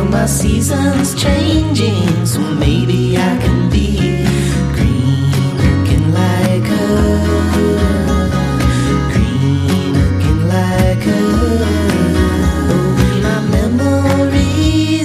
my seasons changing, so maybe I can be